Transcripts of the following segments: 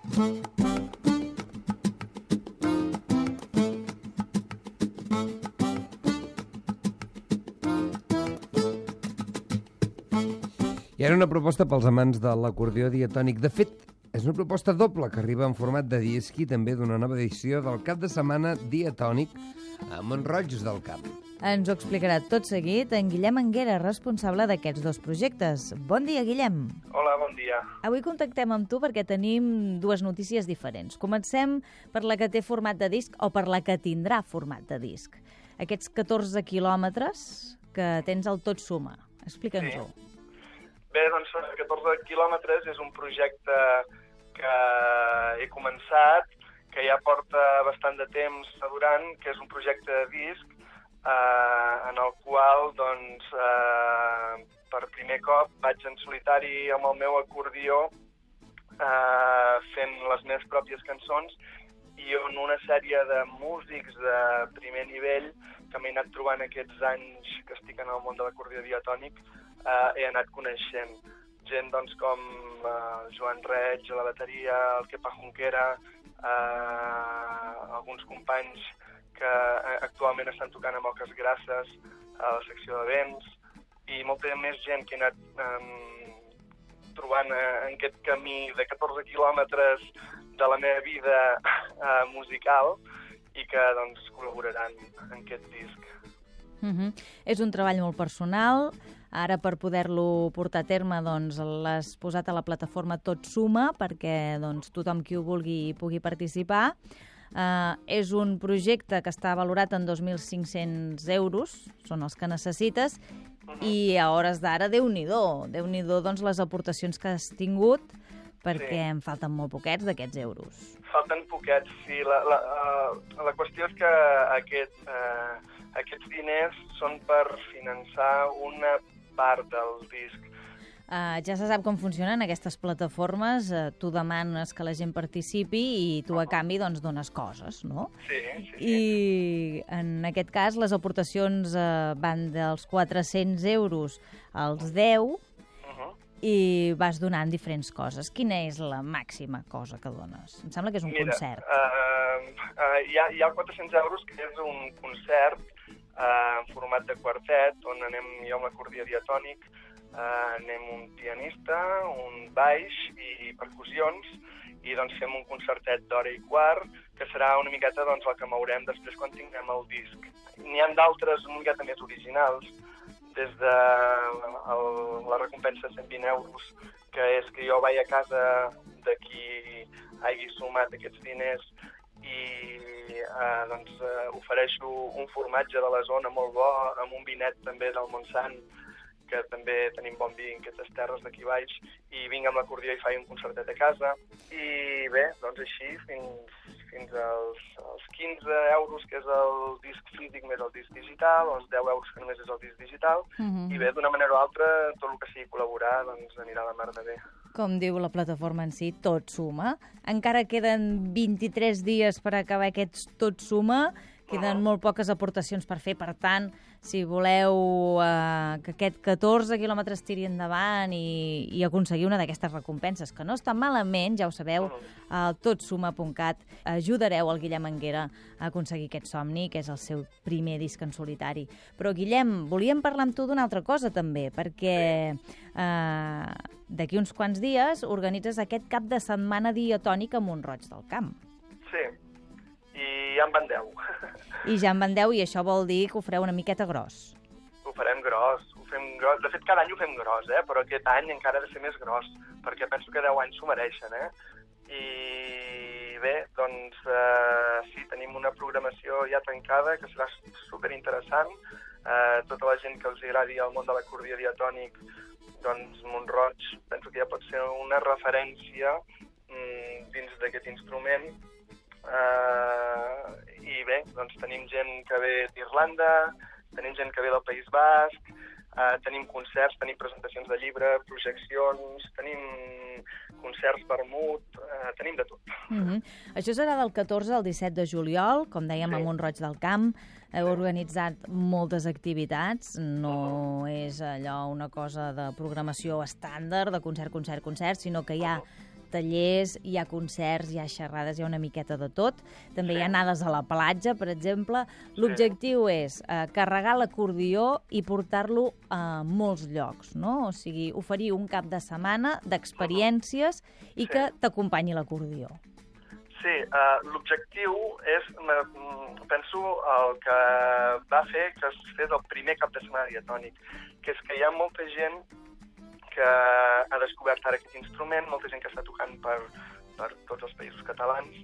I ara una proposta pels amants de l'acordió diatònic. De fet, és una proposta doble que arriba en format de disc i també d'una nova edició del cap de setmana diatònic a Mont-roig del Camp. Ens ho explicarà tot seguit en Guillem Anguera, responsable d'aquests dos projectes. Bon dia, Guillem. Hola, bon dia. Avui contactem amb tu perquè tenim dues notícies diferents. Comencem per la que té format de disc o per la que tindrà format de disc. Aquests 14 quilòmetres que tens al Tot Suma. Explica'ns-ho. Sí. Bé, doncs 14 quilòmetres és un projecte que he començat, que ja porta bastant de temps durant, que és un projecte de disc en el qual, doncs, per primer cop vaig en solitari amb el meu acordió fent les meves pròpies cançons i on una sèrie de músics de primer nivell que m'he anat trobant aquests anys que estic en el món de l'acordió diatònic he anat coneixent. Gent doncs, com Joan Reig a la bateria, el Kepa Junquera, alguns companys que actualment estan tocant amb Oques Grasses a la secció de vents, i molta més gent que he anat trobant en aquest camí de 14 quilòmetres de la meva vida musical i que doncs, col·laboraran en aquest disc. És un treball molt personal. Ara, per poder-lo portar a terme, doncs, l'has posat a la plataforma Tot Suma perquè doncs, tothom qui ho vulgui hi pugui participar. És un projecte que està valorat en 2.500 euros, són els que necessites, i a hores d'ara, Déu-n'hi-do, doncs, les aportacions que has tingut, perquè en falten molt poquets d'aquests euros. Falten poquets, sí. La qüestió és que aquests diners són per finançar una part del disc. Ja se sap com funcionen aquestes plataformes. Tu demanes que la gent participi i tu, a canvi, doncs, dones coses, no? Sí. I en aquest cas les aportacions van dels 400 euros als 10 i vas donant diferents coses. Quina és la màxima cosa que dones? Em sembla que és un concert. Hi ha 400 euros, que és un concert en format de quartet, on anem jo amb l'acordió diatònic, anem un pianista, un baix i percussions, i doncs fem un concertet d'hora i quart, que serà una miqueta doncs, el que mourem després quan tinguem el disc. N'hi ha d'altres una miqueta més originals, des de la recompensa de 120 euros, que és que jo vaig a casa de qui hagi sumat aquests diners i ofereixo un formatge de la zona molt bo, amb un vinet també del Montsant, que també tenim bon vi en aquestes terres d'aquí baix, i vinc amb l'acordió i faig un concertet a casa. I bé, doncs així, fins als 15 euros, que és el disc físic més el disc digital, o els 10 euros que només és el disc digital, i bé, d'una manera o altra, tot el que sigui col·laborar, doncs anirà la mar de bé. Com diu la plataforma en si, Tot Suma. Encara queden 23 dies per acabar aquests Tot Suma, queden molt poques aportacions per fer, per tant, si voleu que aquest 14 quilòmetres tiri endavant i aconseguir una d'aquestes recompenses, que no està malament, ja ho sabeu, al totsuma.cat ajudareu el Guillem Anguera a aconseguir aquest somni, que és el seu primer disc en solitari. Però, Guillem, volíem parlar amb tu d'una altra cosa, també, perquè d'aquí uns quants dies organitzes aquest cap de setmana diatònic a Mont-roig del Camp. Sí, i ja en van 10. I ja en van 10, i això vol dir que ho fareu una miqueta gros. Ho farem gros, ho fem gros. De fet, cada any ho fem gros, però aquest any encara ha de ser més gros, perquè penso que 10 anys s'ho mereixen, I bé, doncs, sí, tenim una programació ja tancada, que serà superinteressant. Tota la gent que els agradi el món de l'acordió diatònic, doncs Mont-roig penso que ja pot ser una referència dins d'aquest instrument. I bé, doncs tenim gent que ve d'Irlanda, tenim gent que ve del País Basc, tenim concerts, tenim presentacions de llibre, projeccions, tenim concerts vermut, tenim de tot. Això serà del 14 al 17 de juliol, com dèiem, a Mont-roig del Camp. Heu organitzat moltes activitats, no és allò una cosa de programació estàndard, de concert, sinó que hi ha tallers, hi ha concerts, hi ha xerrades, hi ha una miqueta de tot. També hi ha anades a la platja, per exemple. L'objectiu és carregar l'acordió i portar-lo a molts llocs, no? O sigui, oferir un cap de setmana d'experiències i que t'acompanyi l'acordió. Sí, l'objectiu és, penso, el que va fer que es fes el primer cap de setmana diatònic, que és que hi ha molta gent que ha descobert ara aquest instrument, molta gent que està tocant per tots els països catalans,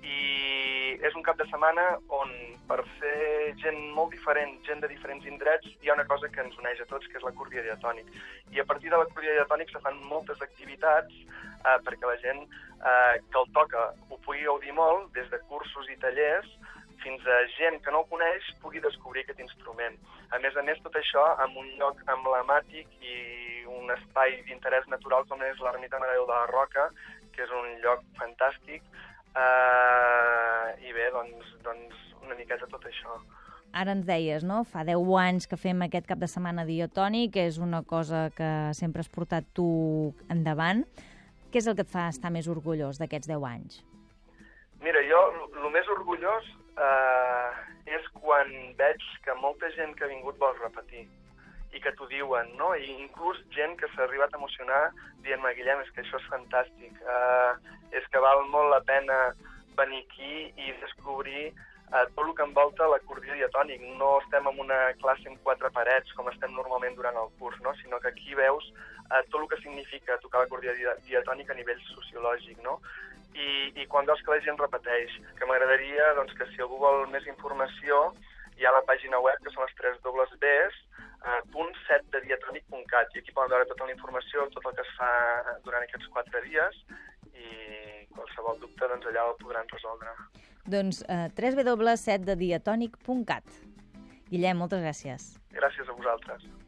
i és un cap de setmana on, per ser gent molt diferent, gent de diferents indrets, hi ha una cosa que ens uneix a tots, que és l'acordió diatònic. I a partir de l'acordió diatònic se fan moltes activitats perquè la gent que el toca ho pugui gaudir molt, des de cursos i tallers, fins a gent que no el coneix pugui descobrir aquest instrument. A més, tot això en un lloc emblemàtic i un espai d'interès natural com és l'Ermita Mare de Déu de la Roca, que és un lloc fantàstic, i bé, doncs una miqueta tot això. Ara ens deies, no? Fa 10 anys que fem aquest cap de setmana diatònic, que és una cosa que sempre has portat tu endavant. Què és el que et fa estar més orgullós d'aquests 10 anys? Mira, jo el més orgullós és quan veig que molta gent que ha vingut vol repetir i que t'ho diuen, no? I inclús gent que s'ha arribat a emocionar dient-me, Guillem, és que això és fantàstic, és que val molt la pena venir aquí i descobrir tot el que envolta l'acordió diatònic. No estem en una classe amb 4 parets, com estem normalment durant el curs, no? Sinó que aquí veus tot el que significa tocar l'acordió diatònic a nivell sociològic, no? I quan veus que la gent repeteix, que m'agradaria doncs, que si algú vol més informació, hi ha la pàgina web, que són les 3 dobles Bs, .setdediatònic.cat, i aquí poden veure tota la informació, tot el que es fa durant aquests 4 dies, i qualsevol dubte doncs, allà el podran resoldre. Doncs www.setdediatònic.cat. Guillem, moltes gràcies. Gràcies a vosaltres.